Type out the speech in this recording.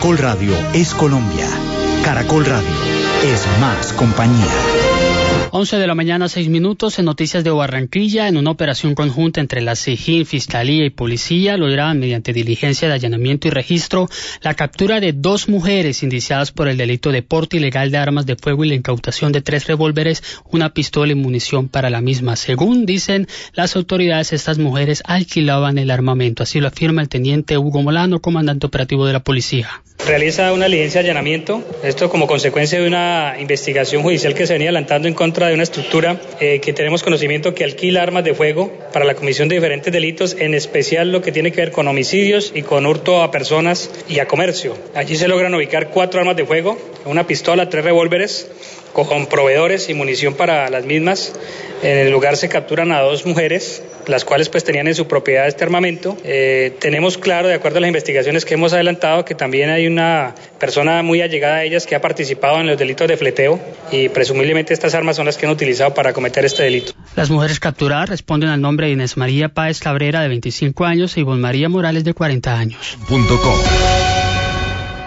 Caracol Radio es Colombia. Caracol Radio es más compañía. 11 de la mañana, 6 minutos, en Noticias de Barranquilla, en una operación conjunta entre la SIJIN, Fiscalía y Policía, lograron mediante diligencia de allanamiento y registro la captura de 2 mujeres indiciadas por el delito de porte ilegal de armas de fuego y la incautación de 3 revólveres, una pistola y munición para la misma. Según dicen las autoridades, estas mujeres alquilaban el armamento. Así lo afirma el teniente Hugo Molano, comandante operativo de la policía. Realiza una diligencia de allanamiento, esto como consecuencia de una investigación judicial que se venía adelantando en contra de una estructura que tenemos conocimiento que alquila armas de fuego para la comisión de diferentes delitos, en especial lo que tiene que ver con homicidios y con hurto a personas y a comercio. Allí se logran ubicar 4 armas de fuego, una pistola, 3 revólveres, con proveedores y munición para las mismas. En el lugar se capturan a 2 mujeres, las cuales pues tenían en su propiedad este armamento. Tenemos claro, de acuerdo a las investigaciones que hemos adelantado, que también hay una persona muy allegada a ellas que ha participado en los delitos de fleteo y presumiblemente estas armas son las que han utilizado para cometer este delito. Las mujeres capturadas responden al nombre de Inés María Páez Cabrera, de 25 años, y Ivonne María Morales, de 40 años.